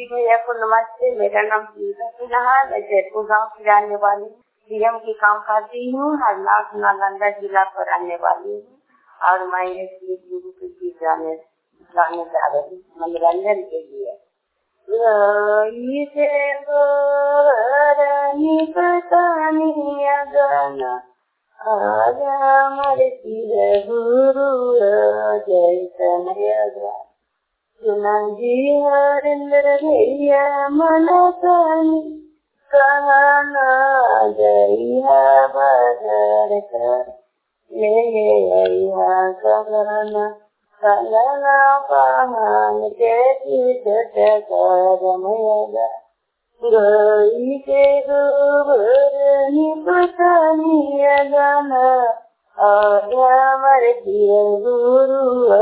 जी भैया को नमस्ते। मेरा नाम सुनीता सिन्हा है। मैं जयपुर गाँव की रहने वाली हूँ। सीएम की काम करती हूँ। हरनाथ नालंदा जिला पर रहने वाली हूँ और मैं एक गुरु के गीत गाने जा रही हूँ मनोरंजन के लिए। गाना आजा गुरु जैसन सुना जी हरिंद्र भैया मनसानी कहना जइया बदर कर ले अइया कहना कहना पहान के चित करमयगा गई के गोबर निपटानी गाना आजा मर गुरु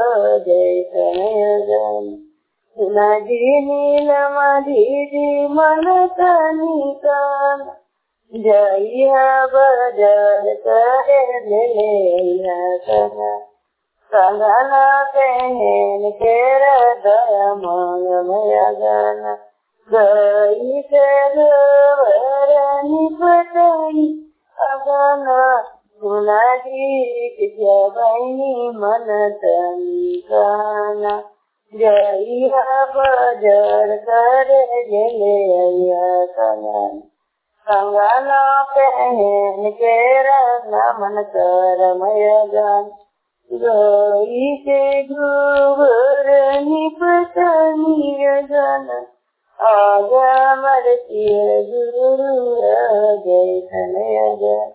जैसन सुना जी नीलमणि जी मन तनी कान जइया बदर करे ले कहना कहना पहन के हृदय मंगमय गाना गई के गोबर निपटानी गाना सुना जी बहनी मन तनी काना जइया बजर करे जले अइया कंगना पहन के रंगा मन करमय गान गई के गोबर निपटानी गाना आजा मर गुरु जैसन